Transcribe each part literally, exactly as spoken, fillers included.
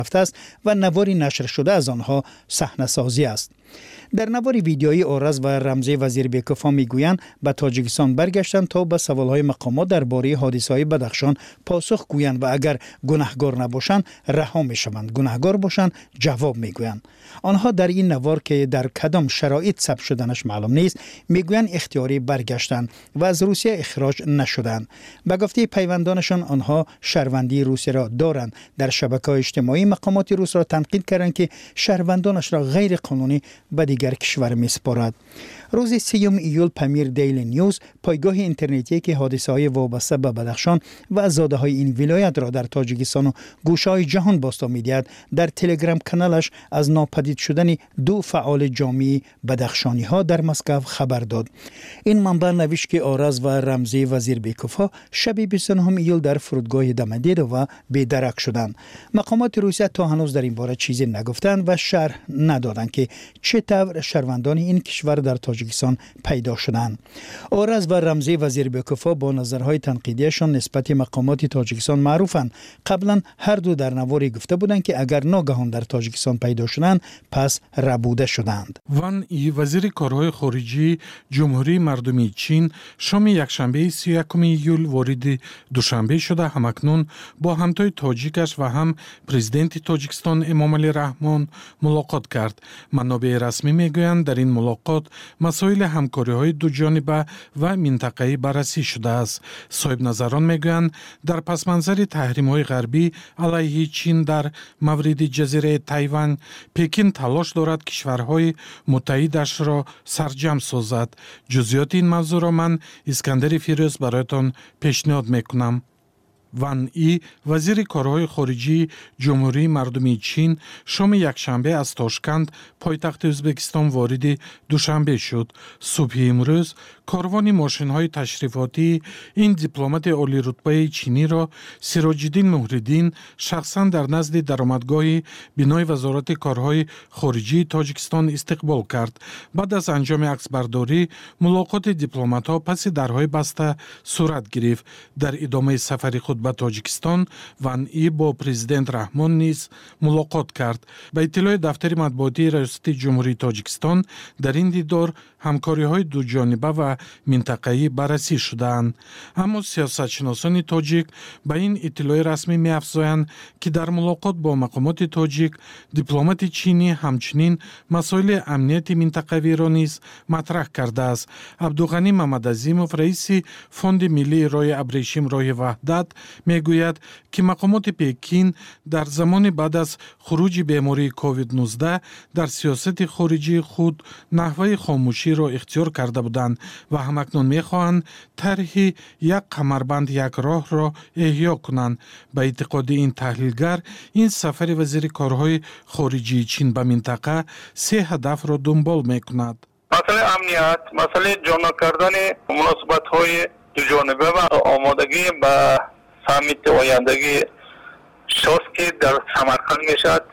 رفته است و نواری نشر شده از آنها صحنه‌سازی است. در نوار ویدیویی آرز و رمزی وزیر بیکوفا میگویند به تاجیکستان برگشتند تا به سوالهای مقامات درباره حادثه‌های بدخشان پاسخ گویند و اگر گناهکار نباشند رها میشوند، گناهکار باشند جواب میگویند. آنها در این نوار که در کدام شرایط ثبت شدنش معلوم نیست میگویند اختیاری برگشتند و از روسیه اخراج نشدند. به گفته پیوندانشان آنها شهروندی روسیه را دارند. در شبکه‌های اجتماعی مقامات روس را تنقید کردند که شهروندانش را غیر قانونی به دیگر کشور میسپارد. روز سیوم ایول پمیر دیلی نیوز، پایگاه اینترنتی که حادثه‌های وابسته به بدخشان و آزاده‌های این ولایت را در تاجیکستان و گوشه‌های جهان باستا می‌دهد، در تلگرام کانالش از ناپدید شدن دو فعال جامعه بدخشانی‌ها در مسکو خبر داد. این منبع نوشت که آرز و رمزی وزیر بیکوفا شب بیست و نه ایول در فرودگاه دمدید و بی‌درک شدند. مقامات روسیه تا هنوز در این باره چیزی نگفتند و شرح ندادند که چطور شهروندان این کشور در تاجیکستان پیدا شدند. آرز و رمزی وزیر بیکوفا با نظرهای تنقیدیشان نسبت مقامات تاجیکستان معروفند. قبلا هر دو در نواری گفته بودند که اگر ناگهان در تاجیکستان پیدا شدند پس ربوده شدند. وان ای وزیر کارهای خارجی جمهوری مردمی چین شام یکشنبه سی و یکم ایول وارد دوشنبه شده همکنون با همتای تاجیکش و هم پرزیدنت تاجیکستان امامعلی رحمان ملاقات کرد. منابع رسمی میگویند در این ملاقات مسائل همکاری‌های دو جانبه و منطقه‌ای بررسی شده است. صاحب نظران میگویند در پس منظر تحریم‌های غربی علیه چین در مورد جزیره تایوان، پکین تلاش دارد کشورهای متحدش را سرجم سازد. جزئیات این موضوع را من اسکندر فیروز برایتان پیشنهاد میکنم. وان ای وزیر کارهای خارجی جمهوری مردمی چین شام یکشنبه از تاشکند پایتخت ازبکستان وارد دوشنبه شد. صبح امروز کاروان ماشین‌های تشریفاتی این دیپلمات عالی رتبه چینی را سراج‌الدین مهرالدین شخصا در نزد درآمدگاه بنای وزارت کارهای خارجی تاجیکستان استقبال کرد. بعد از انجام عکسبرداری ملاقات دیپلمات‌ها پس درهای بسته صورت گرفت. در ادامه سفر خود به تاجیکستان وان ای با پرزیدنت رحمان نیز ملاقات کرد. به اطلاع دفتر مطبوعاتی ریاست جمهوری تاجیکستان در این دیدار همکاری‌های دو جانبه و منطقه‌ای بررسی شدند. اما سیاستشناسان تاجیک به این اطلاع رسمی می‌افزایند که در ملاقات با مقامات تاجیک دیپلمات چینی همچنین مسائل امنیت منطقوی را نیز مطرح کرده است. عبدالغنی محمدعظیموف رئیس فوند ملی رای ابریشم راه وحدت میگوید که مقامات پکین در زمان بعد از خروج بیماری کووید نوزده در سیاست خارجی خود نحوه خاموشی را اختیار کرده بودند و همکنون میخواهند طرح یک کمربند یک راه را احیا کنند. به اعتقاد این تحلیلگر این سفر وزیر کارهای خارجی چین به منطقه سه هدف را دنبال میکند. مسئله امنیت، مسئله جامع کردن مناسبت های دو جانبه و آمادگی به سامیت آیندگی شاست که در سمرقند میشد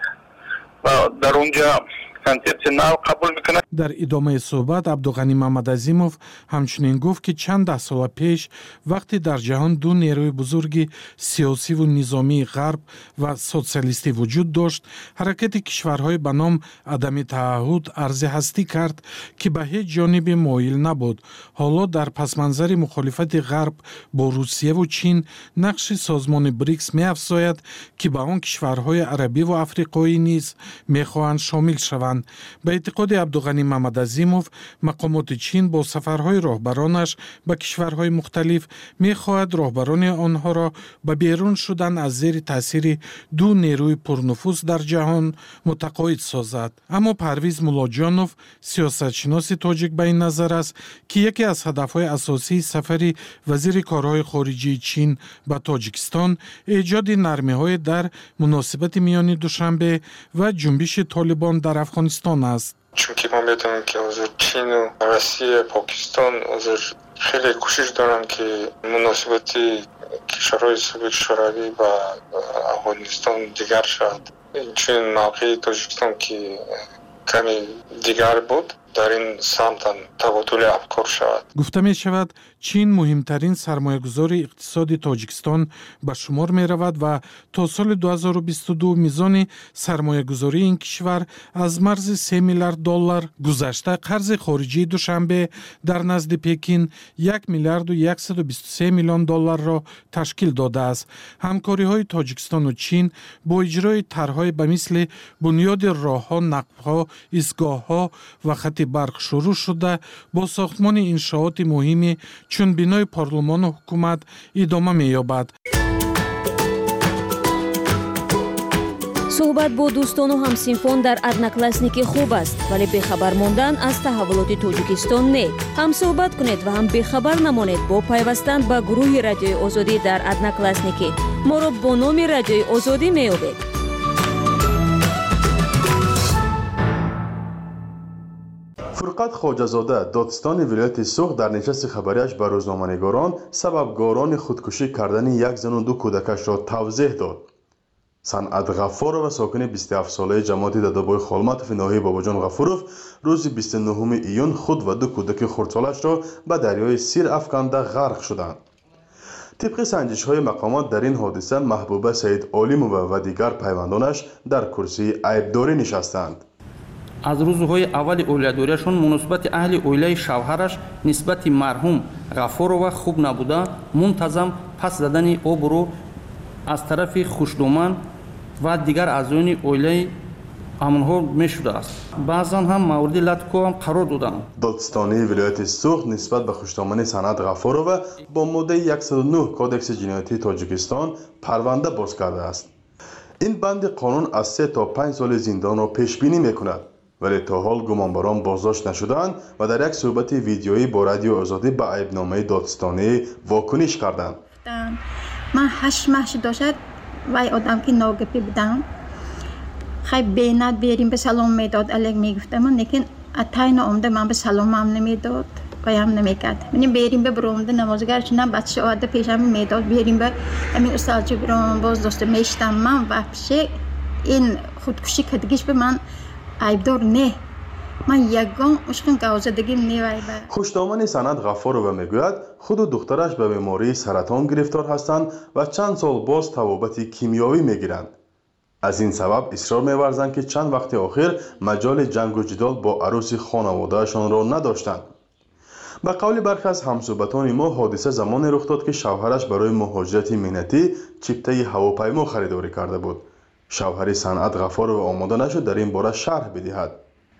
و در اونجا کنسپت نو قبول میکنه. در ادامه صحبت عبدالغنی محمدعظیموف همچنین گفت که چند ده سال پیش وقتی در جهان دو نیروی بزرگ سیاسی و نظامی غرب و سوسیالیستی وجود داشت، حرکت کشورهای به نام عدم تعهد عرض هستی کرد که به هیچ جانب مایل نبود. حالا در پس منظر مخالفت غرب با روسیه و چین نقش سازمان بریکس می‌افزاید که به آن کشورهای عربی و افریقایی نیز می‌خواهند شامل شوند. به اعتقاد عبدالغنی محمدعظیموف مقامات چین با سفرهای راهبرانش به کشورهای مختلف می‌خواهد راهبران آنها را به بیرون شدن از زیر تاثیر دو نیروی پرنفوذ در جهان متقاعد سازد. اما پرویز مولاجانوف سیاستشناس تاجیک به این نظر است که یکی از هدفهای اساسی سفر وزیر کارهای خارجی چین به تاجیکستان ایجاد نرمی‌های در مناسبت میان دوشنبه و جنبش طالبان در افغانستان است. چونکه ما میدونیم که حضور چین و روسیه پاکستان حضور خیلی کوشش دارن که مناسبت کشورهای سابق شوروی و افغانستان دیگر شد. چون موقع تاجیکستان که کمی دیگر بود در این سمت تبادل افکار شود. گفته می شود چین مهمترین سرمایه‌گذار اقتصادی تاجیکستان به شمار می‌رود و تا سال دو هزار و بیست و دو میزان سرمایه‌گذاری این کشور از مرز سه میلیارد دلار گذشته. قرض خارجی دوشنبه در نزد پکین یک میلیارد و صد و بیست و سه میلیون دلار را تشکیل داده است. همکاری‌های تاجیکستان و چین با اجرای طرح‌های به مثل بنیاد راه‌ها، نقب‌ها، ایستگاه‌ها و خط برق شروع شده با ساختمان انشاءات مهمی چون بنای پارلمان و حکومت ادامه می‌یابد. صحبت با دوستان و همسینفان در одноклассники خوب است، ولی بخبر ماندن از تحولات تاجیکستان نه. هم صحبت کنید و هم بخبر نمانید با پیوستن به گروه رادیوی آزادی در одноклассники. ما را با نام رادیوی آزادی می‌یابید. فرقت خواجه‌زاده دادستان ولایت سوخ در نشست خبریش به روزنامه‌نگاران سببگاران خودکشی کردن یک زن و دو کودکش را توضیح داد. صنعت غفارov ساکن بیست و هفت ساله جماعت دادابای خالمتوف ناحیه باباجان غفورov روز بیست و نهم ایون خود و دو کودک خردسالش را به دریای سیر افکنده غرق شدند. طبق سنجش‌های مقامات در این حادثه محبوبه سید عالیمووا و دیگر پیوندانش در کرسی عیبداری نشستند. از روزهای اول اولیاداریشون مناسبت اهل اولیای شوهرش نسبت مرحوم غفورov خوب نبوده، منتظم پس زدن آب رو از طرف خوشدومان و دیگر اعضای اولیای آنها میشده است. بعضا هم مورد لطکو هم قرار دادند. دادستانی ولایت سوخت نسبت به خوشدامانی صنعت غفورov با ماده صد و نه کودکس جنایتی تاجیکستان پرونده باز کرده است. این بند قانون از سه تا پنج سال زندان را پیش بینی میکند، ولی تا حال گمانبران بازداشت نشدند و در یک صحبت ویدیویی با رادیو آزادی به عیبنامه دادستانی واکنش کردند. من هشت ماه داشت وای آدم که ناگفته بودم، خیلی بینات بریم به سلام میداد، علیک میگفتم، لیکن اتای آمده من به سلام هم نمیداد و هم نمیکرد. من بریم به برامده نمازگرش نه بچه آده پیشم میداد، بریم به همین استاد چه برام باز دوست میشتم من و پیش این خودکشی کردگیش به من عیبدار نه. من یگان عشق گوزدگی نیوای با. خوشدامانی صنعت غفورov میگوید خود و دخترش به بیماری سرطان گرفتار هستند و چند سال باز توابط کیمیایی میگیرند. از این سبب اصرار می‌ورزند که چند وقت آخر مجال جنگ و جدال با عروس خانواده‌شان را نداشتند. به قول برخی از همصحبتان ما حادثه زمانی رخ داد که شوهرش برای مهاجرت مهنتی چیپته هواپیما خریداری کرده بود. شوهر صنعت غفورov آماده نشد در این باره شرح بدهد.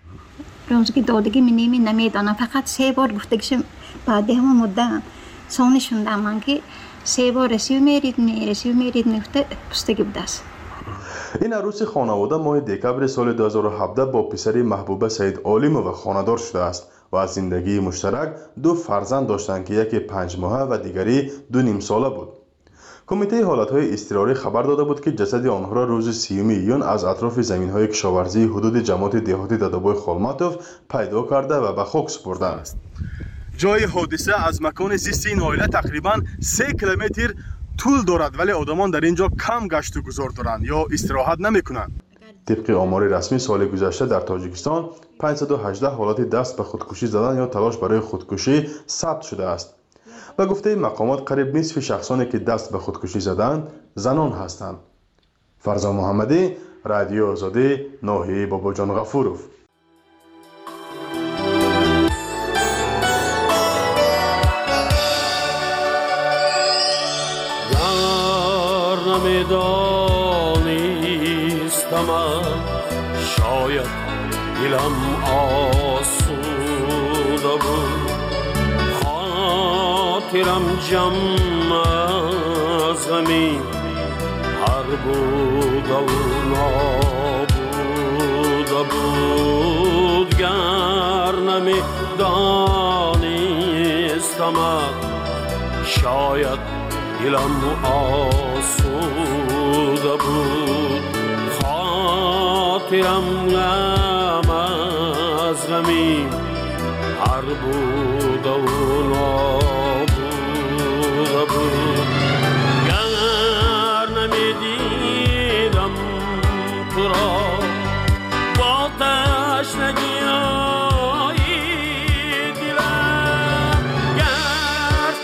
روزی که دادگی می نمی نمیدانم، فقط سه بار گفتگیش بعد همون مدت سونی شدم من که سه بار رسیو میرید نه رسیو میرید نفته پستگی بوده است. این عروس خانواده ماه دکبر سال دو هزار و هفده با پسری محبوبه سید عالیمووا خانه‌دار شده است و از زندگی مشترک دو فرزند داشتند که یکی پنج ماهه و دیگری دو نیم ساله بود. کمیته حالتهای اضطراری خبر داده بود که جسد آنها را روز سیوم ایون از اطراف زمین‌های کشاورزی حدود جماعت دهاتی دادابای خالمتوف پیدا کرده و به خاک سپرده است. جای حادثه از مکان زیست این عائله تقریباً سه کیلومتر طول دارد، ولی آدمان در اینجا کم گشت و گذار دارند یا استراحت نمی‌کنند. طبق آمار رسمی سال گذشته در تاجیکستان پانصد و هجده حالت دست به خودکشی زدن یا تلاش برای خودکشی ثبت شده است. و گفته مقامات قریب نصف شخصانی که دست به خودکشی زدند زنان هستند. فرزان محمدی، رادیو آزادی، ناحیه باباجان غفورov. شاید دلم آسوده بود، خاطرم جمع از غمی هر بود و نابوده بود. گر نمی دانستم شاید دلم آسوده بود، خاطرم غم از غمی هر بود و نابوده بود. گر نمیدیدم تو را با تشنگی های دلم، گر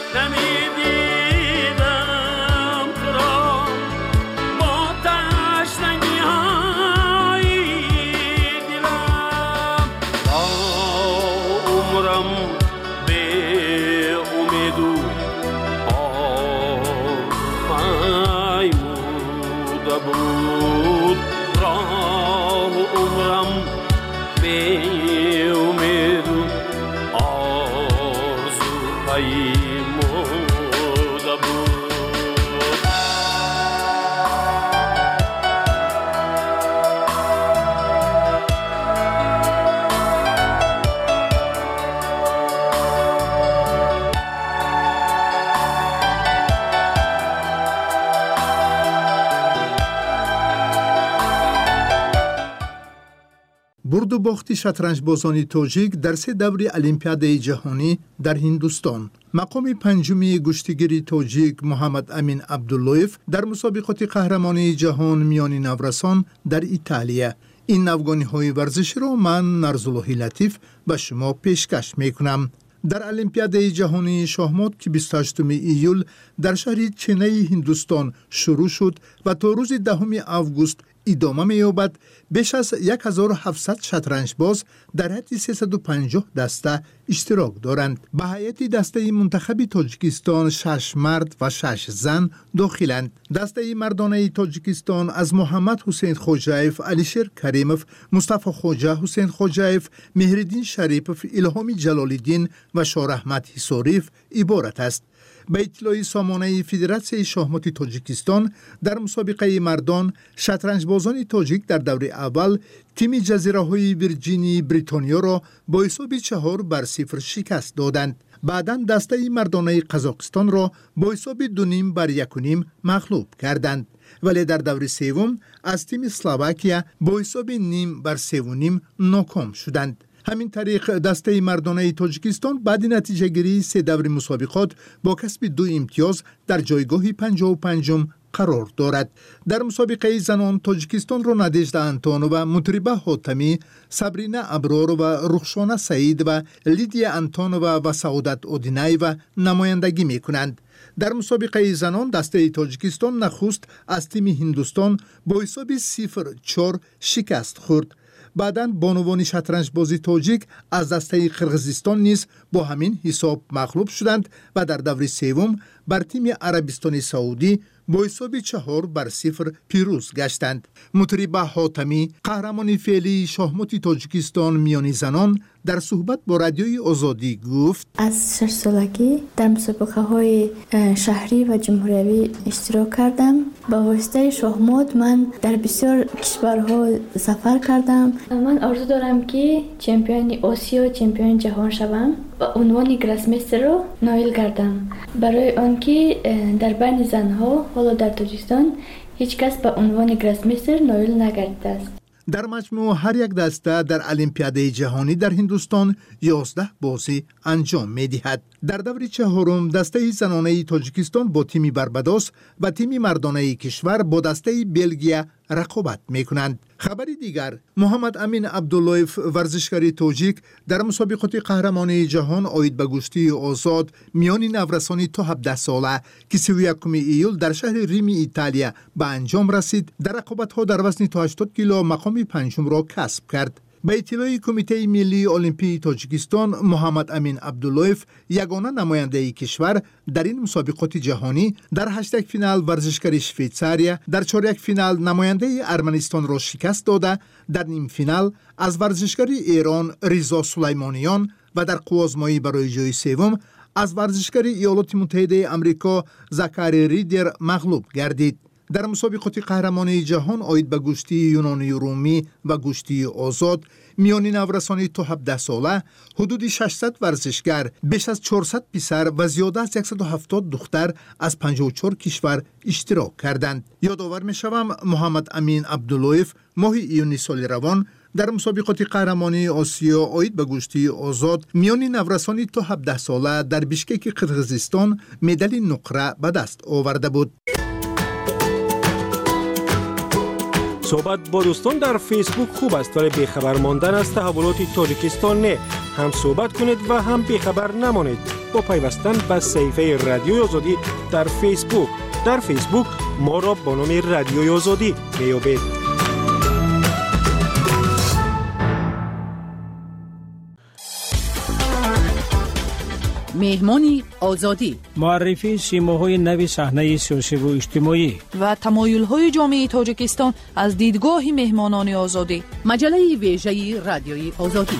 برد و باخت شطرنج‌بازان تاجیک در سه دوره المپیادهای جهانی در هندوستان. مقام پنجمی گشتیگیر تاجیک محمد امین عبداللویف در مسابقات قهرمانی جهان میان نورسان در ایتالیا. این نوگانی‌های ورزشی را من نرزاللهی لطیف به شما پیشکش میکنم. در المپیادهای جهانی شاهمات که بیست و هشتم ایول در شهر چنئی هندوستان شروع شد و تا روز دهم آگوست ادامه می‌یابد، بیش از هزار و هفتصد شطرنج‌باز در حد سیصد و پنجاه دسته اشتراک دارند. به هیئت دسته منتخب تاجیکستان شش مرد و شش زن داخلند. دسته مردانه تاجیکستان از محمد حسین خوجایف، علیشیر کریموف، مصطفی خوجا، حسین خوجایف، مهرالدین شریپوف، الهامی جلال‌الدین و شاهرحمد حصاریف عبارت است. به اطلاع سامانه فدراسیون شاهمات تاجیکستان در مسابقه مردان، شطرنج‌بازان تاجیک در دوره اول تیم جزیره‌های ویرجینی بریتانیا را با حساب چهار بر صفر شکست دادند. بعداً دسته مردانه قزاقستان را با حساب دو نیم بر یک و نیم مغلوب کردند. ولی در دوره سوم از تیم اسلواکیا با حساب نیم بر سه و نیم ناکام شدند. همین طریق دسته مردانه تاجیکستان بعد نتیجه گیری سه دور مسابقات با کسب دو امتیاز در جایگاه پنجاه و پنجم قرار دارد. در مسابقه زنان تاجیکستان را نادژدا انتونووا، مطربه حاتمی، صبرینا ابرار و رخشانه سعید و لیدیا انتونووا و سعادت اودینایوا نمایندگی می کنند. در مسابقه زنان دسته تاجیکستان نخست از تیم هندوستان با حساب صفر چهار شکست خورد. بعداً بانوان شطرنج بازی تاجیک از دسته قرغیزستان نیز با همین حساب مغلوب شدند و در دور سوم بر تیم عربستان سعودی با حساب چهار بر صفر پیروز گشتند. مطربه حاتمی، قهرمان فعلی شاهمات تاجیکستان میان زنان، در صحبت با رادیوی آزادی گفت: از شش سالگی در مسابقه های شهری و جمهوری اشتراک کردم. با واسطه شاهمات من در بسیار کشورها سفر کردم. من آرزو دارم که چمپیون آسیا، چمپیون جهان شوم و عنوان گراسمیستر را نایل گردم. برای آنکه در بین زنها حالا در تاجیکستان هیچ کس به عنوان گراسمیستر نایل نگردیده است. در مجموع هر یک دسته در المپیاده جهانی در هندوستان یازده بازی انجام می دهد. در دور چهارم دسته زنانه تاجیکستان با تیم باربادوس و تیم مردانه کشور با دسته بلژیک رقابت می کنند. خبر دیگر، محمد امین عبداللویف ورزشکار تاجیک در مسابقات قهرمانی جهان آید به گشتی آزاد میان نورسان تا هفده ساله که سی و یکم ایول در شهر ریم ایتالیا به انجام رسید، در رقابت‌ها در وزن تا هشتاد کیلو مقام پنجم را کسب کرد. به اطلاع کمیته ملی المپی تاجیکستان، محمد امین عبداللویف یگانه نماینده کشور در این مسابقات جهانی در هشتگ فینال ورزشکار شویتزاریا در چهارک فینال نماینده ارمنستان را شکست داده، در نیم فینال از ورزشکار ایران رضا سلیمانیان و در قوازمایی برای جای سوم از ورزشکار ایالات متحده آمریکا زاکاری ریدر مغلوب گردید. در مسابقات قهرمانی جهان آید به گشتی یونانی رومی و گشتی آزاد میان نورسان تا هفده ساله حدود ششصد ورزشگر، بیش از چهارصد پسر و زیاده از صد و هفتاد دختر از پنجاه و چهار کشور اشتراک کردند. یادآور می‌شوم محمد امین عبداللویف ماه ایونی سال روان در مسابقات قهرمانی آسیا آید به گشتی آزاد میان نورسان تا هفده ساله در بیشکک قرغیزستان مدال نقره به دست آورده بود. صحبت با دوستان در فیسبوک خوب است، ولی بیخبر ماندن از تحولات تاجیکستان نه. هم صحبت کنید و هم بیخبر نمانید با پیوستن به صفحه رادیوی آزادی در فیسبوک. در فیسبوک ما را با نام رادیوی آزادی میابید. مهمانی آزادی، معرفی سیماهای نو صحنه سیاسی و اجتماعی و تمایل‌های جامعه تاجیکستان از دیدگاه مهمانان آزادی. مجله ویژه رادیوی آزادی.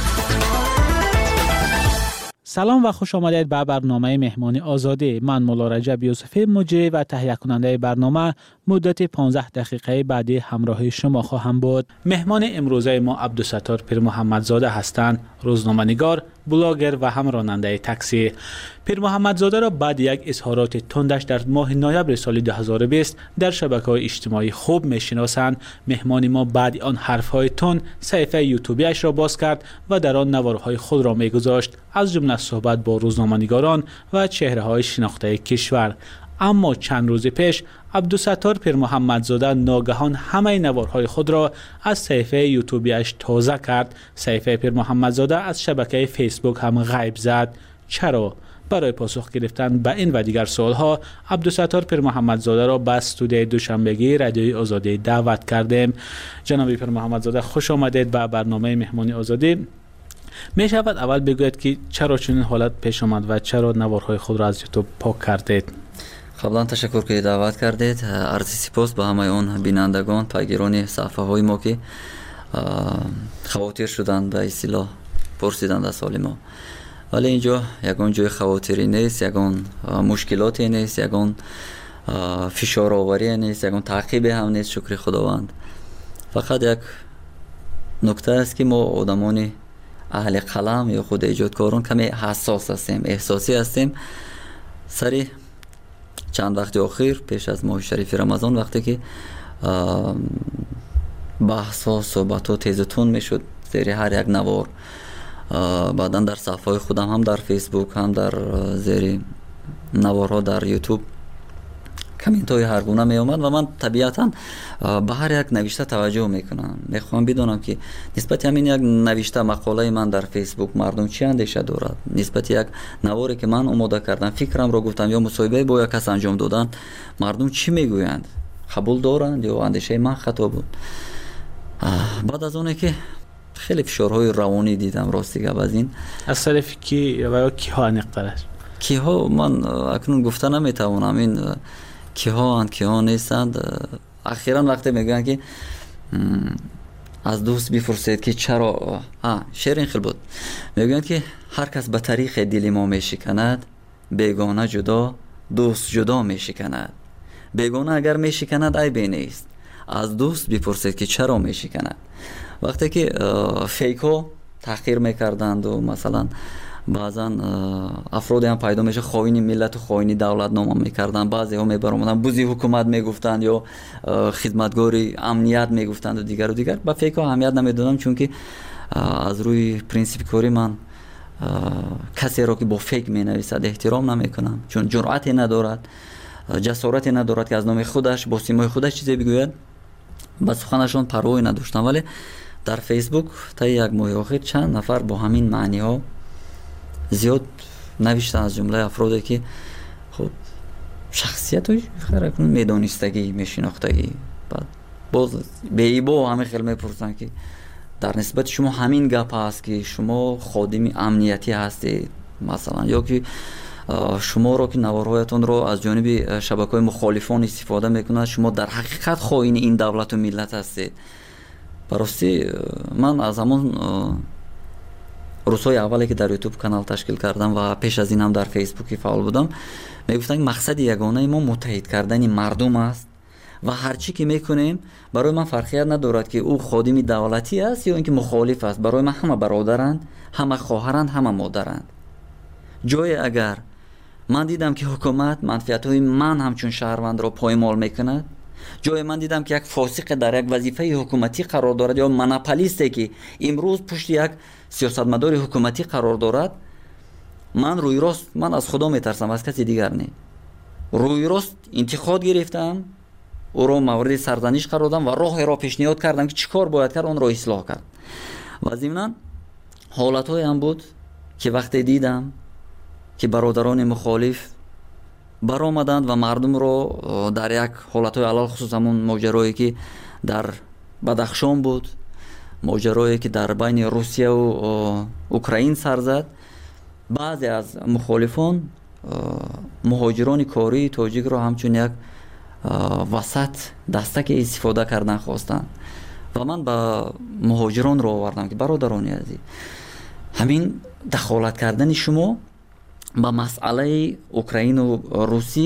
سلام و خوش آمدید به برنامه مهمانی آزادی. من مولا رجب یوسفی مجری و تهیه کننده برنامه مدت پانزده دقیقه بعدی همراه شما خواهم بود. مهمان امروزه ما عبدالستار پیر محمدزاده هستند، روزنامه‌نگار بلاگر و هم راننده تاکسی. پیر محمد زاده را بعد یک اظهارات تندش در ماه نوامبر سال دو هزار و بیست در شبکه‌های اجتماعی خوب میشناسند. مهمان ما بعد آن حرف‌های تند صفحه یوتیوبیش را باز کرد و در آن نوارهای خود را می‌گذاشت، از جمله صحبت با روزنامه‌نگاران و چهره‌های شناخته کشور. اما چند روز پیش عبدالستار پیر محمد زاده ناگهان همه نوارهای خود را از صفحه یوتیوبیش تازه کرد. صفحه پیر محمد زاده از شبکه فیسبوک هم غیب زد. چرا؟ برای پاسخ گرفتن به این و دیگر سوالها عبدالستار پیر محمد زاده را به استودیوی دوشنبگی رادیوی آزادی دعوت کردیم. جناب پیر محمد زاده، خوش آمدید به برنامه مهمانی آزادی. می شود اول بگوید که چرا چنین حالت پیش آمد و چرا نوارهای خود را از یوتیوب پاک کردید؟ قبلا تشکر که دعوت کردید. عرض سپاس به همه اون بینندگان، پیگیران صفحه های ما که خواطر شدند به اصطلاح پرسیدند از سال ما. ولی اینجا یگان جای خواطری نیست، یگان مشکلاتی نیست، یگان فشار آوری نیست، یگان تعقیب هم نیست، شکر خداوند. فقط یک نکته است که ما آدمان اهل قلم یا خود ایجادکاران کمی حساس هستیم، احساسی هستیم. سری چند وقت اخیر پیش از ماه شریف رمضان وقتی که بحث ها صحبت ها تیز تون می شد زیر هر یک نوار، بعدا در صفحه خودم هم در فیسبوک هم در زیر نوارها در یوتیوب کامنت های هر گونه می آمد و من طبیعتا به هر یک نوشته توجه میکنم. میخوام بدونم که نسبت همین یک نوشته مقاله من در فیسبوک مردم چی اندیشه دارد، نسبت یک نواری که من آماده کردم فکرم را گفتم یا مصاحبه با یک کس انجام دادن مردم چی میگویند، قبول دارند یا اندیشه من خطا بود. بعد از اونه که خیلی فشارهای روانی دیدم راستی از این از طرف کی و کی ها نقطرش کی ها من اکنون گفته نمیتوانم این کی ها اند کی ها نیستند. اخیرا وقتی میگن که از دوست بپرسید که چرا ها شعر این خیلی بود، میگن که هر کس به طریق دل ما میشکند، بیگانه جدا دوست جدا میشکند. بیگانه اگر میشکند عیبی نیست، از دوست بپرسید که چرا میشکند. وقتی که فیک ها تحقیر میکردند و مثلا بعضا افرادی هم پیدا میشه خائن ملت و خائن دولت نام میکردن، بعضی ها میبرامدن بوزی حکومت میگفتند یا خدمتگاری امنیت میگفتند و دیگر و دیگر. با فیک ها اهمیت نمیدادم چون که از روی پرینسیپ کاری من کسی را که با فیک مینویسد احترام نمیکنم، چون جرأتی ندارد، جسارتی ندارد که از نام خودش با سیمای خودش چیزی بگوید. با سخنشان پروایی نداشتم. ولی در فیسبوک تا یک ماه اخیر چند نفر با همین معنی ها زیاد نوشتن، از جمله افرادی که خب شخصیت های خیلی میدانستگی میشناختگی، بعد باز به ایبا همه خیلی میپرسن که در نسبت شما همین گپ هست که شما خادم امنیتی هستید مثلا، یا که شما را که نوارهایتان را از جانب شبکه‌های مخالفان استفاده میکنند شما در حقیقت خائن این دولت و ملت هستید. براستی من از همون روزهای اولی که در یوتیوب کانال تشکیل کردم و پیش از این هم در فیسبوک فعال بودم میگفتن مقصد یگانه ما متحد کردن مردم است و هر چی که میکنیم برای من فرقیت ندارد که او خادم دولتی است یا اینکه مخالف است. برای من همه برادرند، همه خواهرند، همه مادرند. جای اگر من دیدم که حکومت منفعت‌های من همچون شهروند را پایمال میکند، جای من دیدم که یک فاسق در یک وظیفه حکومتی قرار دارد یا مناپولیستی که امروز پشت یک سیاستمدار حکومتی قرار دارد، من روی راست من از خدا میترسم، از کسی دیگر نه. روی راست انتقاد گرفتم، او را مورد سرزنش قرار دادم و راه را پیشنهاد کردم که چیکار باید کرد، اون را اصلاح کرد. و ضمن حالت‌های هم بود که وقتی دیدم که برادران مخالف برآمدند و مردم رو در یک حالت‌های علل خصوص همون ماجرایی که در بدخشان بود، ماجرایی که در بین روسیه و اوکراین سر زد، بعضی از مخالفان مهاجران کاری تاجیک را همچون یک وسط دستک استفاده کردن خواستند و من با مهاجران رو آوردم که برادران عزیز، همین دخالت کردن شما با مسئله اوکراین و روسیه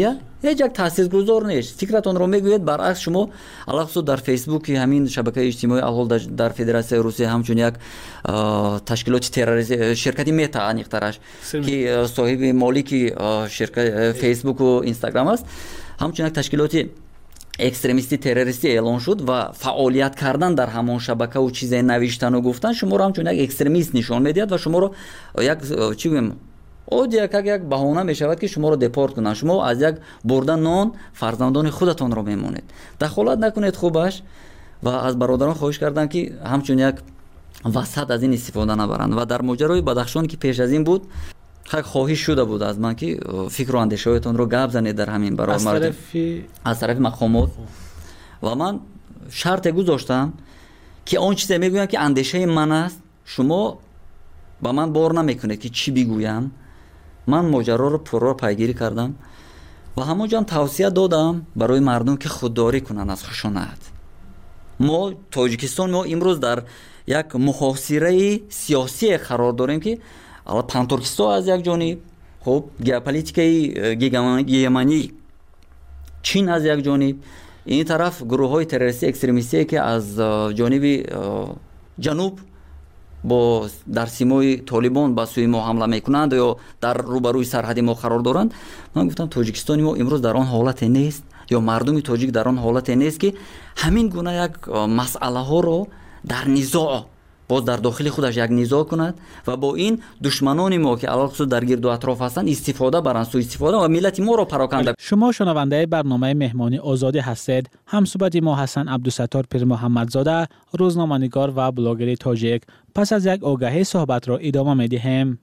هیچ یک تاثیرگذار نیست. فکرتون رو میگوید، برعکس شما علاوه در فیسبوک همین شبکه اجتماعی الحال در فدراسیون روسیه همچون یک تشکیلات تروریستی شرکتی متا انیخترش که صاحب مالکی شرکت فیسبوک و اینستاگرام است، همچون یک تشکیلات اکستریمیستی تروریستی اعلان شد و فعالیت کردن در همان شبکه و چیزای نوشتن و گفتن شما رو همچون یک اکستریمیست نشان میدهد و شما رو یک چی بگم او یک یک بهانه میشود که شما رو دپورت کنن. شما از یک بردن نان فرزندان خودتون رو میمونید. دخالت نکنید خوبش و از برادران خواهش کردن که همچون یک وسط از این استفاده نبرند. و در ماجرای بدخشان که پیش از این بود خیلی خواهش شده بود از من که فکر و اندیشه‌هایتون رو گپ زنید در همین برای مردم از طرف از طرف مقامات. و من شرط گذاشتم که آن چیزی میگویم که اندیشه من است، شما با من بار نمیکنید که چی بگویم. من ماجرا رو پرو پیگیری کردم و همونجا توصیه دادم برای مردم که خودداری کنن از خشونت. ما تاجیکستان ما امروز در یک محاصره سیاسی قرار داریم که حالا پانتورکیستان از یک جانب، خب ژئوپلیتیکای گیگمانی چین از یک جانب، این طرف گروه های تروریستی اکستریمیستی که از جانب جنوب با در سیمای طالبان به سوی ما حمله میکنند یا در روبروی سرحد ما قرار دارند. من گفتم تاجیکستان ما امروز در آن حالت نیست یا مردم تاجیک در آن حالت نیست که همین گونه یک مسئله ها رو در نزاع باز در داخل خودش یک نزاع کند و با این دشمنان ما که علاوه در گرد و اطراف هستند استفاده برند، سوء استفاده و ملت ما را پراکنده. شما شنونده برنامه مهمانی آزادی هستید. همصحبت ما حسن عبدالستار پیر محمدزاده، روزنامه‌نگار و بلاگر تاجیک. پس از یک آگهی صحبت را ادامه می‌دهیم.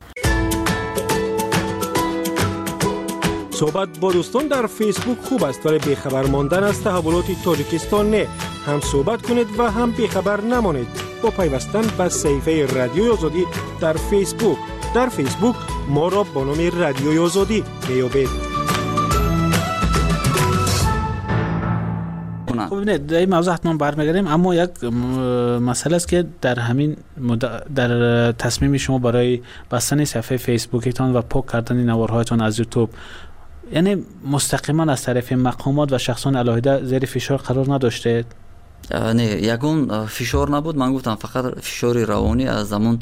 صحبت با دوستان در فیسبوک خوب است ولی بیخبر ماندن از تحولات تاجیکستان نه. هم صحبت کنید و هم بیخبر نمانید با پیوستن به صفحه رادیوی آزادی در فیسبوک. در فیسبوک ما را با نام رادیوی آزادی میابید. خب ببینید در این موضوع حتما برمیگردیم، اما یک مسئله است که در همین در تصمیم شما برای بستن صفحه فیسبوکتان و پاک کردن نوارهایتان از یوتیوب، یعنی مستقیما از طرف مقامات و شخصان علاهده زیر فشار قرار نداشته؟ نه، یگون فشار نبود. من گفتم فقط فشار روانی از زمان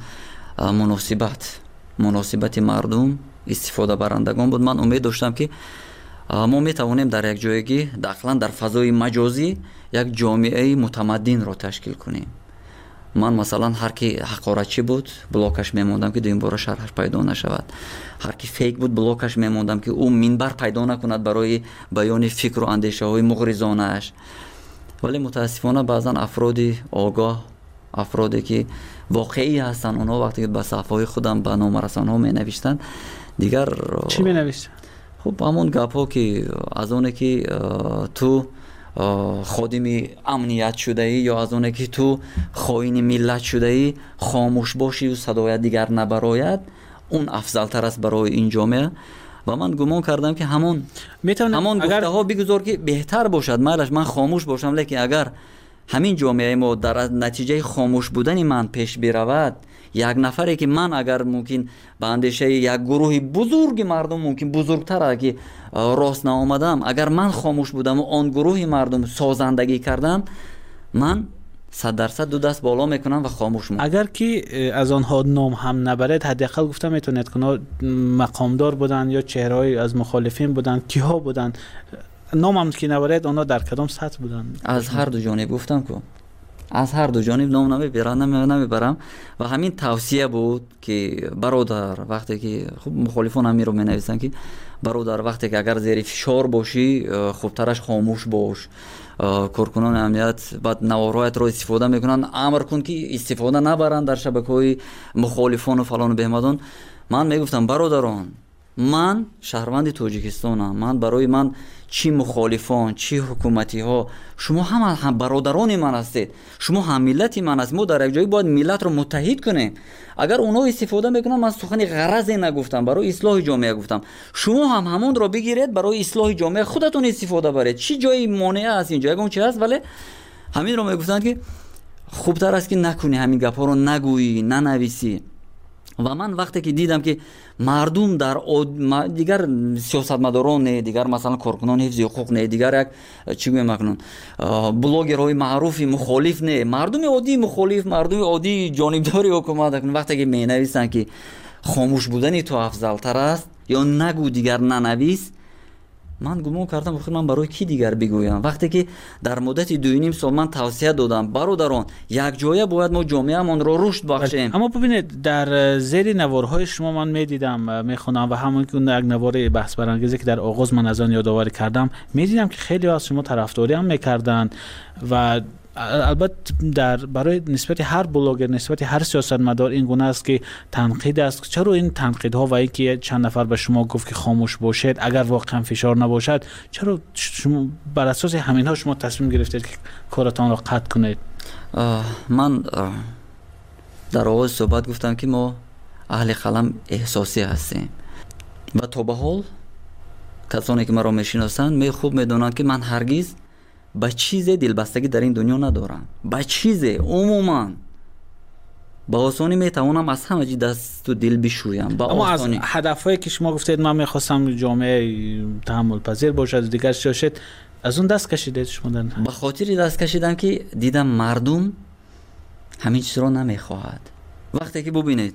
مناسبت مناسبت مردم استفاده برندگان بود. من امید داشتم که ما میتوانیم در یک جایگی داخلا در فضای مجازی یک جامعه متمدن را تشکیل کنیم. من مثلا هر کی حقارتچی بود بلاکش میموندم که دو این بار شرحش پیدا نشود. هر کی فیک بود بلاکش میموندم که او منبر پیدا نکند برای بیان فکر و اندیشه های مغرضانه اش. ولی متاسفانه بعضا افرادی آگاه، افرادی که واقعی هستن، اونها وقتی که به صفحه خودم به نام رسانه‌ها می نوشتن دیگر چی می نوشتن؟ خب همون گپ ها که از اونه که تو خادم امنیت شده ای یا از اونه که تو خائن ملت شده ای خاموش باشی و صدای دیگر نبراید، اون افضل تر است برای این جامعه. و من گمان کردم که همون همون گفته ها بگذار که بهتر باشد، مالش من خاموش باشم، لیکن اگر همین جامعه ما در نتیجه خاموش بودن من پیش برود، یک نفری که من اگر ممکن به اندیشه یک گروه بزرگ مردم ممکن بزرگتر که راست نآمدم، اگر من خاموش بودم و آن گروه مردم سازندگی کردم، من صد درصد دو دست بالا میکنم و خاموش میکنم. اگر که از آنها نام هم نبرد، حداقل گفتم میتونید که مقامدار بودن یا چهره‌ای از مخالفین بودن، کیها بودن، نام هم که نبرد آنها در کدام سطح بودن؟ از هر دو جانب گفتم که از هر دو جانب نام نمیبرم نمیبرم و همین توصیه بود که برادر وقتی که خب مخالفان هم رو مینویسن که برادر وقتی که اگر زیر فشار باشی خوبترش خاموش باش، کارکنان امنیت بعد نوارهایت رو استفاده میکنن، امر کن که استفاده نبرن در شبکه‌های مخالفان و فلان و بهمدان. من میگفتم برادران، من شهروند تاجیکستانم، من برای من چی مخالفان چی حکومتی ها، شما هم, هم برادران من هستید، شما هم ملتی من هستید. ما در یک جایی باید ملت رو متحد کنیم. اگر اونا استفاده میکنن، من سخنی غرضی نگفتم، برای اصلاح جامعه گفتم، شما هم همون رو بگیرید برای اصلاح جامعه خودتون استفاده برید. چی جایی مانع است اینجا؟ اون چی هست؟ ولی همین رو میگفتن که خوبتر است که نکنی، همین گپا رو نگویی، ننویسی. و من وقتی که دیدم که مردم در آد... دیگر سیاستمداران نه، دیگر مثلا کارکنان حفظ حقوق نه، دیگر یک چی گویم اکنون بلاگرهای معروف مخالف نه، مردم عادی مخالف، مردم عادی جانبدار حکومت اکنون وقتی که می نویسن که خاموش بودن تو افضل تر است یا نگو دیگر ننویس، من گمان کردم بخیر من برای کی دیگر بگویم. وقتی که در مدت دو نیم سال من توصیه دادم برادران یک جایه باید ما جامعه‌مان را رشد بخشیم. اما ببینید در زیر نوارهای شما من میدیدم میخونم و همون که یک نوار بحث برانگیزی که در آغاز من از آن یادآوری کردم میدیدم که خیلی از شما طرفداری هم میکردن و البته در برای نسبت هر بلاگر نسبت هر سیاستمدار این گونه است که تنقید است. چرا این تنقیدها و اینکه چند نفر به شما گفت که خاموش باشید اگر واقعا فشار نباشد، چرا شما بر اساس همینها شما تصمیم گرفتید که کارتان را قطع کنید؟ من در آغاز صحبت گفتم که ما اهل قلم احساسی هستیم و تا به حال کسانی که مرا میشناسند می خوب میدونند که من هرگز به چیز دلبستگی در این دنیا ندارم. به چیز عموما با آسانی میتوانم از همه چی دست و دل بشویم. اما از هدفهایی که شما گفتید من میخواستم جامعه تحمل پذیر باشد دیگر شاشد، از اون دست کشیدید شما؟ در به خاطر دست کشیدم که دیدم مردم همین چیز را نمیخواهد. وقتی که ببینید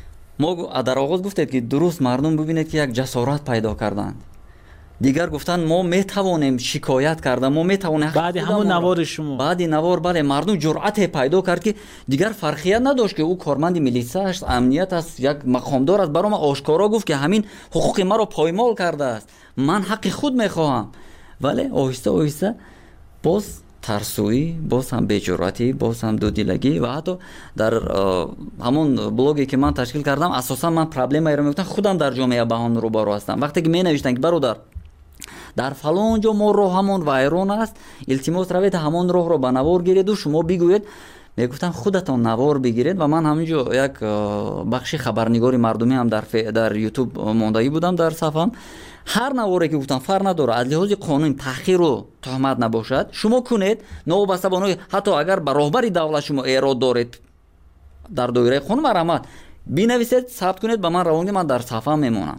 ما در آغاز گفتید که درست مردم ببینید که یک جسارت پیدا کردند، دیگر گفتن ما میتوانیم شکایت کردن، ما میتوانیم بعد همون نوار شما بعد نوار بله مردم جرأت پیدا کرد که دیگر فرقیت نداشت که او کارمند میلیسا است، امنیت است، یک مقامدار است، برام آشکارا گفت که همین حقوق ما رو پایمال کرده است، من حق خود میخواهم. ولی آهسته آهسته باز ترسویی، باز هم بی‌جرأتی، باز هم دودیلگی و حتی در همون بلاگی که من تشکیل کردم اساسا من پرابلم ایران میگفتم خودم در جامعه با هم روبرو هستم. وقتی که می نوشتن که برادر در فلان جا ما راه همون وایران است، التماس روید همون راه رو به نوار گیرید و شما بگوید. میگفتم خودتان نوار بگیرید و من همینجا یک بخش خبرنگاری مردمی هم در ف... در یوتیوب ماندگی بودم در صفحم. هر نواری که گفتم فرق نداره، از لحاظ قانون تحقیر و تهمت نباشد شما کنید، نوبسته بانوی حتی اگر به راهبری دولت شما ایراد دارید در دایره قانون مرحمت بنویسید ثبت کنید به من روانید، من در صفحه میمونم.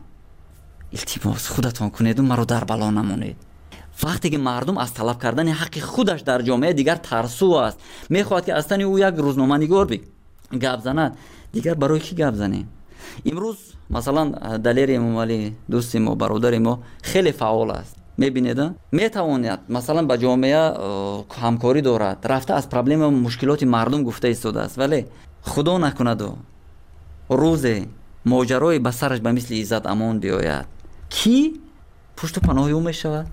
التماس خودتان کنید و مرا در بلا نمونید. وقتی که مردم از طلب کردن حق خودش در جامعه دیگر ترسو است، میخواد که اصلا او یک روزنامه‌نگار بی گپ زند، دیگر برای کی گپ زنیم؟ امروز مثلا دلیر امام علی دوست ما برادر ما خیلی فعال است، میبینید میتواند مثلا با جامعه همکاری دارد، رفته از پرابلم و مشکلات مردم گفته ایستاده است، ولی خدا نکند و روز ماجرای به سرش به مثل عزت امان بیاید کی پشت و پناه او میشود؟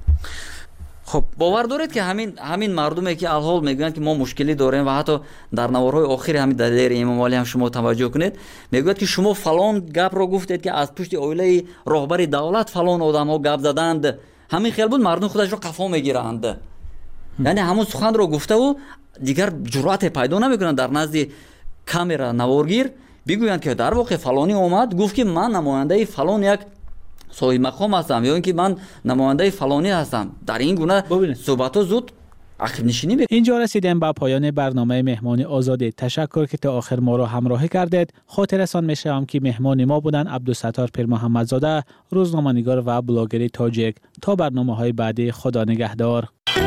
خب باور دارید که همین همین مردمی که الحال میگویند که ما مشکلی داریم و حتی در نوارهای آخر همین دلیر امام علی هم شما توجه کنید میگوید که شما فلان گپ را گفتید که از پشت اویله راهبر دولت فلان آدم‌ها گپ زدند، همین خیال بود مردم خودش را قفا میگیرند. یعنی همون سخن را گفته و دیگر جرأت پیدا نمیکنند در نزد کامرا نوارگیر بگویند که در واقع فلانی اومد گفت که من نماینده فلان یک صاحب مقام هستم یا اینکه من نماینده فلانی هستم. در این گونه صحبت‌ها زود عقب نشینی بکنید. اینجا رسیدیم به پایان برنامه مهمان آزادی. تشکر که تا آخر ما را همراهی کردید. خاطرتان می‌شوم که مهمان ما بودن عبدالستار پیر محمدزاده، روزنامه‌نگار و بلاگر تاجیک. تا برنامه‌های بعدی، خدا نگهدار.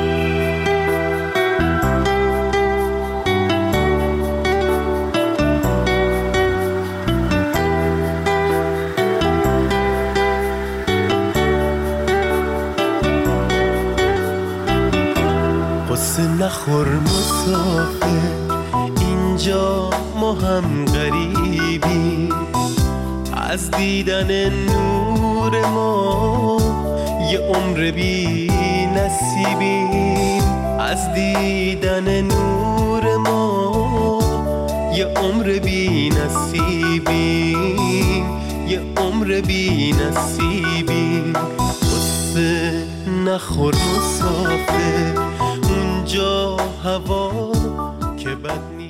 قصه نخور مسافر، اینجا ما هم غریبی، از دیدن نور ما یه عمر بی نصیبیم، از دیدن نور ما یه عمر بی نصیبیم، یه عمر بی نصیبیم. قصه نخور مسافر، اونجا هوا که بد